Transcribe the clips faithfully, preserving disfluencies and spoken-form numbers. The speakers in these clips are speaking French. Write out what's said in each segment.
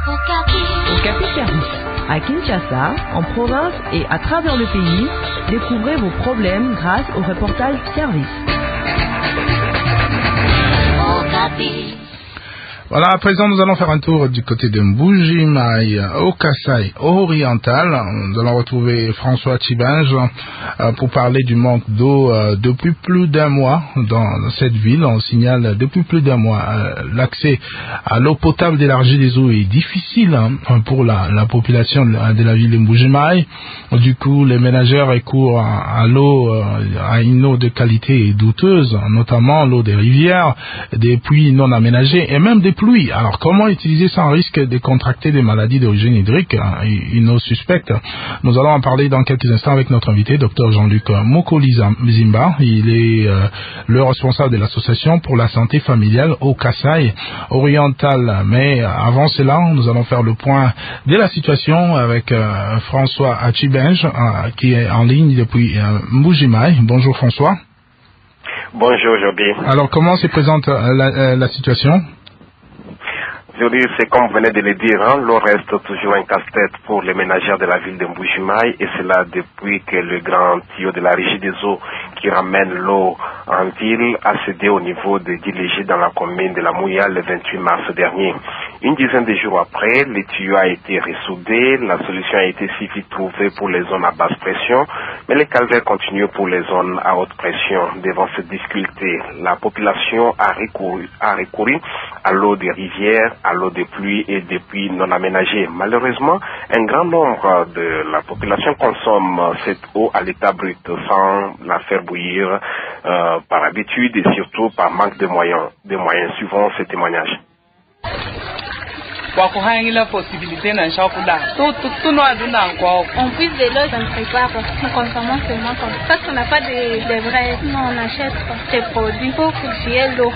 Okapi Service. À Kinshasa, en province et à travers le pays, découvrez vos problèmes grâce au reportage Service. Okapi. Voilà, à présent nous allons faire un tour du côté de Mbuji-Mayi, au Kasai oriental. Nous allons retrouver François Tshibinge euh, pour parler du manque d'eau euh, depuis plus d'un mois dans cette ville. On signale depuis plus d'un mois euh, l'accès à l'eau potable d'élargie des eaux est difficile hein, pour la, la population de la, de la ville de Mbuji-Mayi. Du coup, les ménagères recourent à, à l'eau, euh, à une eau de qualité douteuse, notamment l'eau des rivières, des puits non aménagés et même des pluie. Alors, comment utiliser sans risque de contracter des maladies d'origine hydrique, une eau suspecte? Nous allons en parler dans quelques instants avec notre invité, docteur Jean-Luc Mokolizimba. Il est euh, le responsable de l'association pour la santé familiale au Kasai oriental. Mais avant cela, nous allons faire le point de la situation avec euh, François Tshibinge, euh, qui est en ligne depuis euh, Mbuji-Mayi. Bonjour François. Bonjour Joby. Alors, comment se présente euh, la, euh, la situation? Aujourd'hui, c'est comme vous venez de le dire, hein, l'eau reste toujours un casse-tête pour les ménagères de la ville de Mbuji-Mayi, et cela depuis que le grand tuyau de la régie des eaux qui ramène l'eau en ville a cédé au niveau de Diligé dans la commune de la Mouya le vingt-huit mars dernier. Une dizaine de jours après, le tuyau a été ressoudé, la solution a été si vite trouvée pour les zones à basse pression, mais le calvaire continue pour les zones à haute pression. Devant cette difficulté, la population a recouru, a recouru à l'eau des rivières, à l'eau de pluie et des puits non aménagés. Malheureusement, un grand nombre de la population consomme cette eau à l'état brut sans la faire bouillir euh, par habitude et surtout par manque de moyens, de moyens suivant ces témoignages. On puise de l'eau dans le prépare, nous consommons seulement comme ça. Parce qu'on n'a pas de, de vrai, sinon on achète des produits pour purifier l'eau.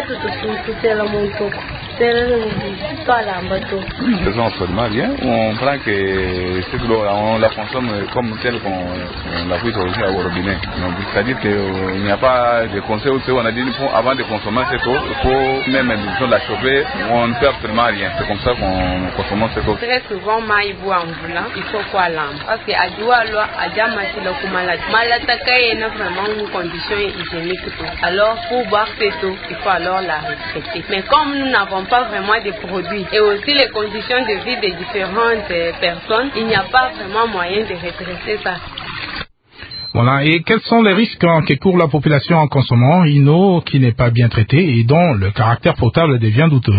Faisons seulement bien, on prend que cette eau-là, on la consomme comme telle qu'on on la puisse aussi au robinet. C'est-à-dire qu'il n'y a pas de conseil où on a dit avant de consommer cette eau, il faut même de la chauffer, on ne fait absolument rien. C'est comme ça qu'on consomme cette eau. Très souvent, maï boit en blanc, il faut quoi l'âme. Parce que à Djoua, à Djamati, le malade. Malataka est vraiment une condition hygiénique. Alors, pour boire cette eau, il faut alors la respecter. Mais comme nous n'avons pas vraiment de produits et aussi les conditions de vie des différentes personnes, il n'y a pas vraiment moyen de redresser ça. Voilà. Et quels sont les risques que court la population en consommant une eau qui n'est pas bien traitée et dont le caractère potable devient douteux?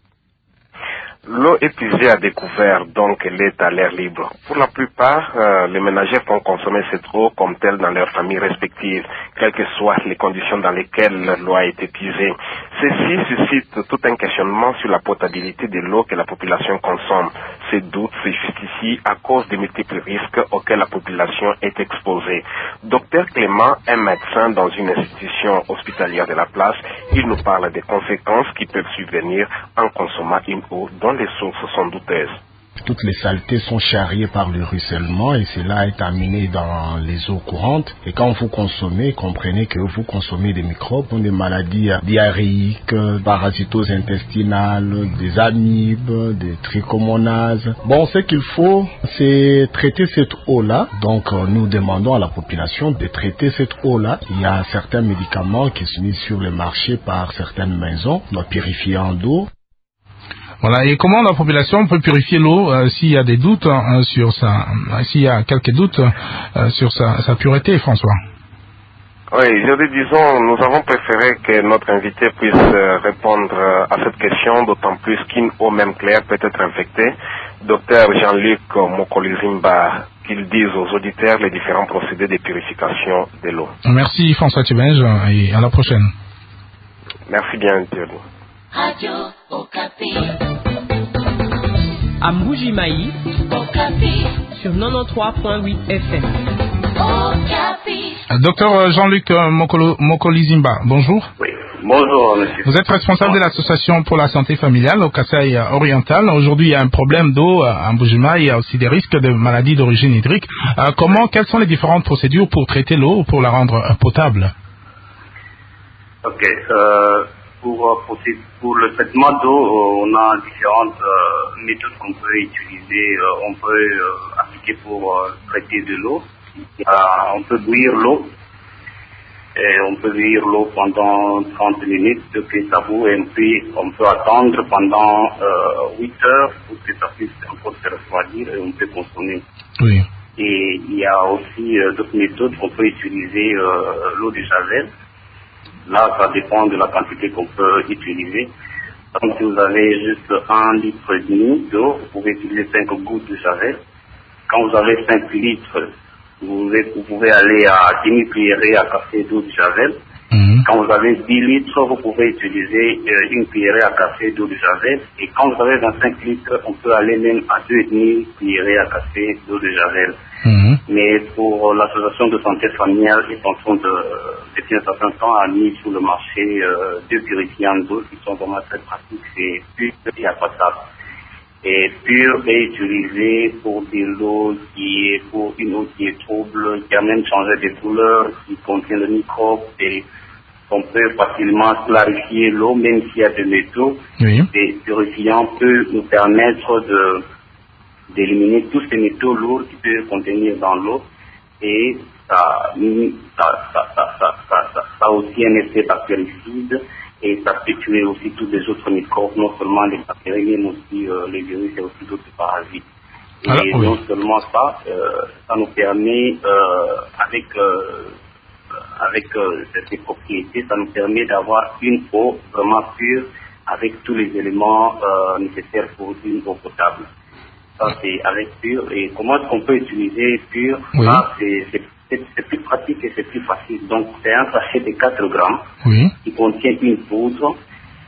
L'eau épuisée à découvert, donc elle est à l'air libre. Pour la plupart, euh, les ménagères vont consommer cette eau comme telle dans leurs familles respectives, quelles que soient les conditions dans lesquelles l'eau a été puisée. Ceci suscite tout un questionnement sur la potabilité de l'eau que la population consomme. Ces doutes se justifient à cause des multiples risques auxquels la population est exposée. Docteur Clément, un médecin dans une institution hospitalière de la place, il nous parle des conséquences qui peuvent survenir en consommant une eau dont les sources sont douteuses. Toutes les saletés sont charriées par le ruissellement et cela est amené dans les eaux courantes. Et quand vous consommez, comprenez que vous consommez des microbes, des maladies diarrhéiques, parasitoses intestinales, des amibes, des trichomonases. Bon, ce qu'il faut, c'est traiter cette eau-là. Donc, nous demandons à la population de traiter cette eau-là. Il y a certains médicaments qui sont mis sur le marché par certaines maisons, donc purifiants d'eau. Voilà. Et comment la population peut purifier l'eau euh, s'il y a des doutes euh, sur sa, euh, s'il y a quelques doutes euh, sur sa, sa pureté, François? Oui, je dis, disons, nous avons préféré que notre invité puisse euh, répondre euh, à cette question, d'autant plus qu'une eau même claire peut être infectée. Docteur Jean-Luc Mokolizimba, qu'il dise aux auditeurs les différents procédés de purification de l'eau. Merci François Tshibinge et à la prochaine. Merci bien, Dieu. Radio Okapi. À Mbuji-Mayi, Okapi. Sur quatre-vingt-treize point huit F M. Okapi. Docteur Jean-Luc Mokolizimba, bonjour. Oui, bonjour monsieur. Vous êtes responsable de l'association pour la santé familiale au Kasai oriental. Aujourd'hui, il y a un problème d'eau à Mbuji-Mayi, il y a aussi des risques de maladies d'origine hydrique. Euh, comment, quelles sont les différentes procédures pour traiter l'eau ou pour la rendre potable? Ok. Euh, pour, pour, pour le traitement d'eau, on a différentes euh, méthodes qu'on peut utiliser. Euh, on peut euh, appliquer pour euh, traiter de l'eau. Euh, on peut bouillir l'eau. Et on peut bouillir l'eau pendant trente minutes, que ça boue, et puis on peut attendre pendant euh, huit heures pour que ça puisse encore se refroidir et on peut consommer. Oui. Et il y a aussi euh, d'autres méthodes qu'on peut utiliser, euh, l'eau de javel. Là, ça dépend de la quantité qu'on peut utiliser. Donc, si vous avez juste un litre et demi d'eau, vous pouvez utiliser cinq gouttes de javel. Quand vous avez cinq litres, vous pouvez, vous pouvez aller à demi-cuillerée à café d'eau de javel. Mmh. Quand vous avez dix litres, vous pouvez utiliser euh, une cuillerée à café d'eau de javel. Et quand vous avez vingt-cinq litres, on peut aller même à deux virgule cinq cuillerées à café d'eau de javel. Mmh. Mais pour l'association de santé familiale, ils sont en train de, depuis un certain temps, a mis sur le marché euh, deux purifiants d'eau qui sont vraiment très pratiques. C'est pur et potable. Et pur est utilisé pour de l'eau qui est pour une eau qui est trouble, qui a même changé de couleur, qui contient le microbe et on peut facilement clarifier l'eau, même s'il y a des métaux. Oui. Et purifiant peut nous permettre de d'éliminer tous ces métaux lourds qui peuvent contenir dans l'eau et ça, ça, ça, ça, ça, ça, ça, ça a aussi un effet bactéricide. Et ça peut tuer aussi tous les autres microbes, non seulement les bactéries, mais aussi euh, les virus et aussi d'autres parasites. Et alors, oui. Non seulement ça, euh, ça nous permet, euh, avec, euh, avec euh, ces propriétés, ça nous permet d'avoir une eau vraiment pure avec tous les éléments euh, nécessaires pour une eau potable. Ça, c'est avec pur. Et comment est-ce qu'on peut utiliser pur? Oui. Ça, c'est, c'est C'est, c'est plus pratique et c'est plus facile. Donc, c'est un sachet de quatre grammes oui. qui contient une poudre.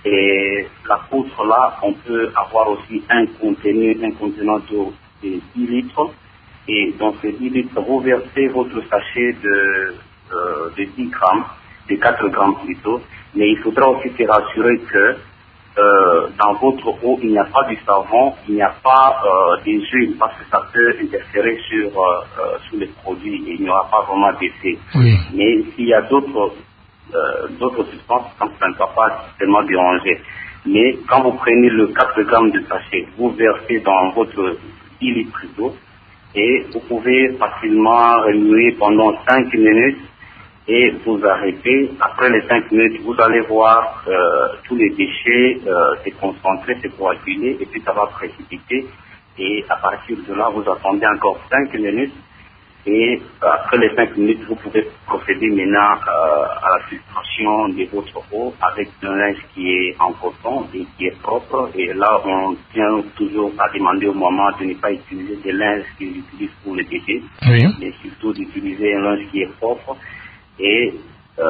Et la poudre là, on peut avoir aussi un contenu, un contenant d'eau de dix litres. Et dans ces dix litres, vous versez votre sachet de, euh, de dix grammes, de quatre grammes plutôt. Mais il faudra aussi se rassurer que Euh, dans votre eau, il n'y a pas du savon, il n'y a pas euh, des huiles parce que ça peut interférer sur, euh, euh, sur les produits et il n'y aura pas vraiment d'effet. Oui. Mais s'il y a d'autres, euh, d'autres substances, ça ne va pas tellement déranger. Mais quand vous prenez le quatre grammes de sachet, vous versez dans votre dix litres d'eau et vous pouvez facilement remuer pendant cinq minutes. Et vous arrêtez, après les cinq minutes, vous allez voir euh, tous les déchets euh, se concentrer, se coaguler, et puis ça va précipiter. Et à partir de là, vous attendez encore cinq minutes. Et après les cinq minutes, vous pouvez procéder maintenant euh, à la filtration de votre eau avec un linge qui est en coton et qui est propre. Et là, on tient toujours à demander au moment de ne pas utiliser des linges qu'ils utilisent pour les déchets, oui. mais surtout d'utiliser un linge qui est propre. Et euh,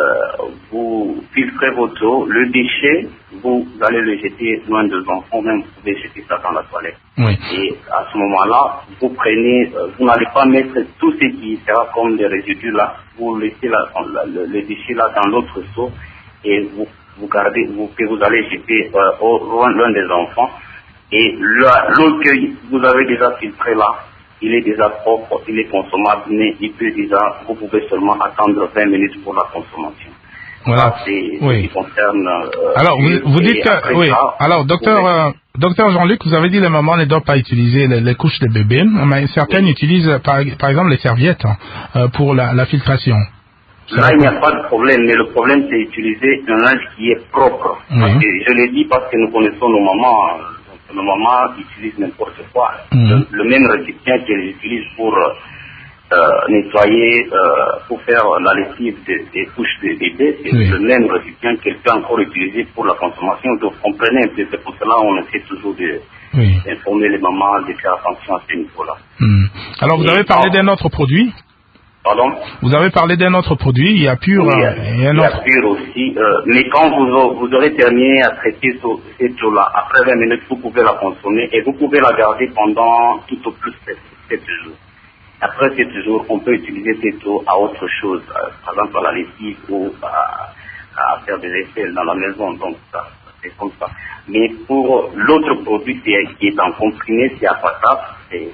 vous filtrez votre eau, le déchet, vous allez le jeter loin de l'enfant, même vous pouvez jeter ça dans la toilette. Oui. Et à ce moment-là, vous prenez, euh, vous n'allez pas mettre tout ce qui sera comme les résidus là, vous laissez la, la, le, le déchet là dans l'autre seau et vous, vous gardez, vous, que vous allez jeter euh, au, loin, loin des enfants. Et l'eau que vous avez déjà filtrée là, il est déjà propre, il est consommable, mais il peut déjà, vous pouvez seulement attendre vingt minutes pour la consommation. Voilà. Ça, c'est oui. ce qui concerne. Euh, alors, vous, vous dites que, oui. Ça, alors, docteur, pouvez... euh, docteur Jean-Luc, vous avez dit que les mamans ne doivent pas utiliser les, les couches des bébés, mais certaines oui. utilisent, par, par exemple, les serviettes euh, pour la, la filtration. Là, il n'y a pas de problème, mais le problème, c'est utiliser un linge qui est propre. Oui. Parce que, je le dis parce que nous connaissons nos mamans. Nos mamans utilisent n'importe quoi. Mmh. Le, le même récipient qu'elles utilisent pour euh, nettoyer, euh, pour faire la lessive des, des couches des bébés, c'est oui. le même récipient qu'elle peut encore utiliser pour la consommation. Donc, comprenez un peu, c'est pour cela qu'on essaie toujours de, oui. d'informer les mamans, de faire attention à ce niveau-là. Mmh. Alors, vous Et avez parlé d'un autre produit? Pardon? Vous avez parlé d'un autre produit, il y a Pur oui, euh, et un il y a autre. Pur aussi, euh, mais quand vous, vous aurez terminé à traiter cette eau-là, après vingt minutes, vous pouvez la consommer et vous pouvez la garder pendant tout au plus sept jours. Après sept jours, on peut utiliser cette eau à autre chose, euh, par exemple à la lessive ou à, à faire des vaisselles dans la maison, donc ça, c'est comme ça. Mais pour l'autre produit qui est, qui est en comprimé, c'est Aquatap, c'est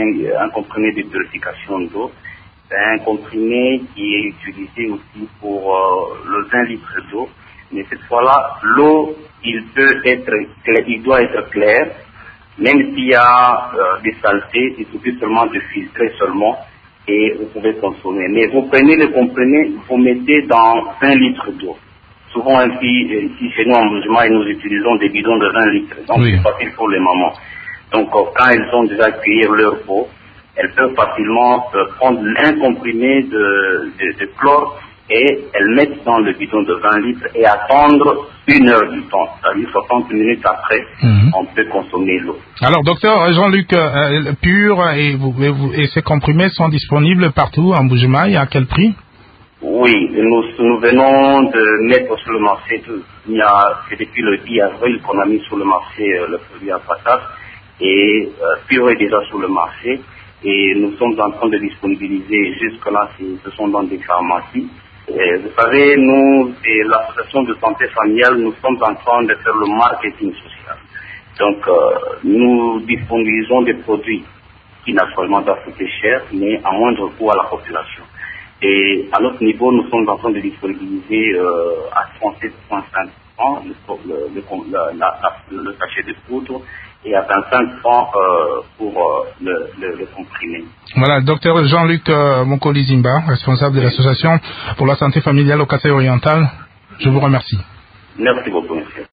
un comprimé de purification d'eau. C'est un comprimé qui est utilisé aussi pour euh, le vingt litres d'eau. Mais cette fois-là, l'eau, il peut être clair, il doit être clair, même s'il y a euh, des saletés, il suffit seulement de filtrer seulement et vous pouvez consommer. Mais vous prenez le comprimé, vous mettez dans vingt litres d'eau. Souvent ici, ici chez nous en Mbuji-Mayi, nous utilisons des bidons de vingt litres, donc oui. C'est facile pour les mamans. Donc euh, quand elles ont déjà cueilli leur peau, elles peuvent facilement euh, prendre un comprimé de, de, de chlore et elles mettent dans le bidon de vingt litres et attendre une heure du temps, c'est-à-dire soixante minutes après, mmh. on peut consommer l'eau. Alors, docteur Jean-Luc, euh, Pur et, vous, et, vous, et ces comprimés sont disponibles partout en Mbuji-Mayi, à quel prix? Oui, nous, nous venons de mettre sur le marché, il y a, c'est depuis le dix avril qu'on a mis sur le marché euh, le produit à patate et euh, Pur est déjà sur le marché et nous sommes en train de disponibiliser jusque-là, ce sont dans des pharmacies. Et vous savez, nous, c'est l'association de santé familiale, nous sommes en train de faire le marketing social. Donc, euh, nous disponibilisons des produits qui naturellement doivent coûter cher, mais à moindre coût à la population. Et à notre niveau, nous sommes en train de disponibiliser euh, à trente-sept virgule cinq francs le, le, le, la, la, le sachet de poudre et à vingt-cinq francs euh, pour euh, le, le, le comprimé. Voilà, docteur Jean-Luc euh, Mokoli Zimba, responsable de l'association pour la santé familiale au Kasaï oriental. Je vous remercie. Merci beaucoup, monsieur.